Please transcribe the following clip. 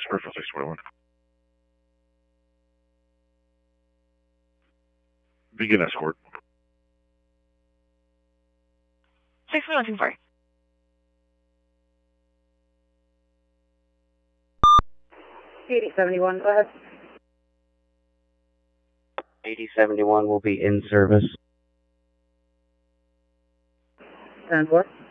Springfield 621. Begin escort. 6124. 8071, go ahead. 8071 will be in service. 10-4.